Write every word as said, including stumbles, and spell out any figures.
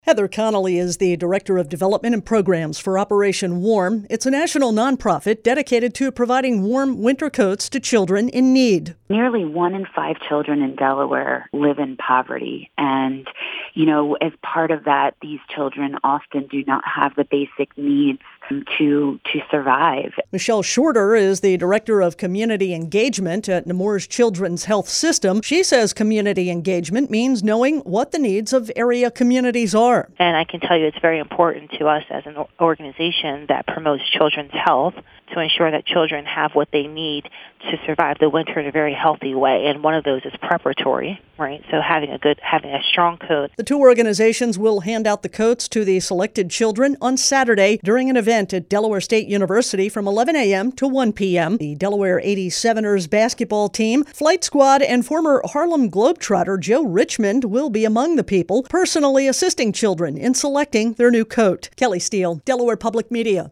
Heather Connolly is the Director of Development and Programs for Operation Warm. It's a national nonprofit dedicated to providing warm winter coats to children in need. Nearly one in five children in Delaware live in poverty. And, you know, as part of that, these children often do not have the basic needs to to survive. Michelle Shorter is the Director of Community Engagement at Nemours Children's Health System. She says community engagement means knowing what the needs of area communities are. And I can tell you it's very important to us as an organization that promotes children's health to ensure that children have what they need to survive the winter in a very healthy way. And one of those is preparatory, right? So having a good, having a strong coat. The two organizations will hand out the coats to the selected children on Saturday during an event at Delaware State University from eleven a.m. to one p.m. The Delaware eighty-seveners basketball team, flight squad, and former Harlem Globetrotter Joe Richmond will be among the people personally assisting children in selecting their new coat. Kelly Steele, Delaware Public Media.